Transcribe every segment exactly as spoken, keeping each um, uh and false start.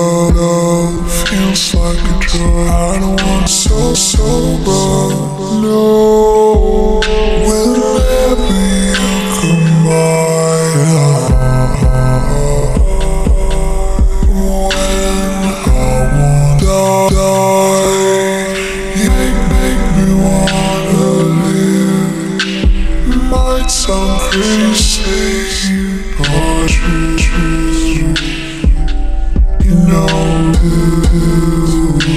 love, love feels like a drug. I don't want so sober, no. Whenever you come by, when I wanna die, you make, make me wanna live. Might sound crazy, but true, true. You know too.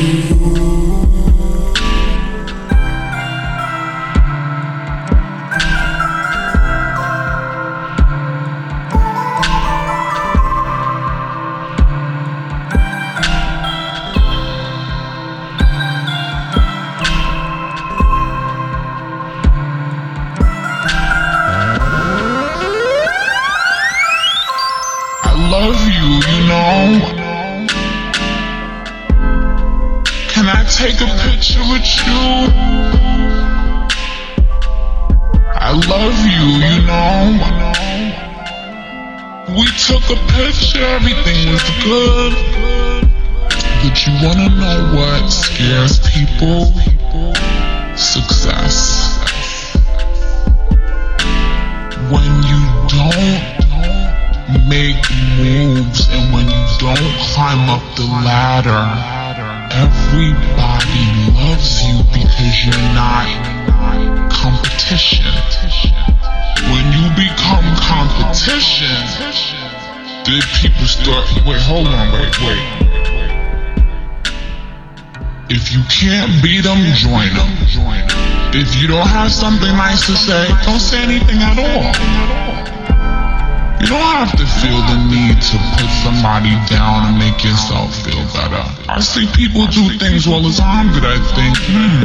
I love you, you know. Can I take a picture with you? I love you, you know. We took a picture, everything was good. But you wanna know what scares people? Success. When you don't make moves and when you don't climb up the ladder, everybody loves you because you're not competition. When you become competition, then people start, wait, hold on, wait, wait. If you can't beat them, join them. If you don't have something nice to say, don't say anything at all. You don't have to feel the need to put somebody down and make yourself feel better. I see people do things all the time that I think, hmm.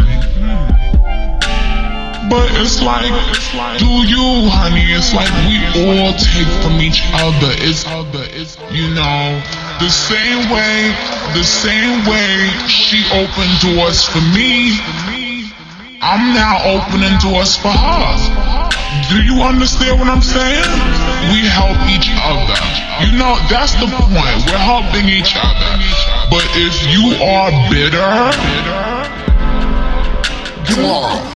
But it's like, do you, honey? It's like we all take from each other. It's, you know, the same way, the same way she opened doors for me, I'm now opening doors for her. Do you understand what I'm saying? We help each other. You know, that's the point. We're helping each other. But if you are bitter, come on.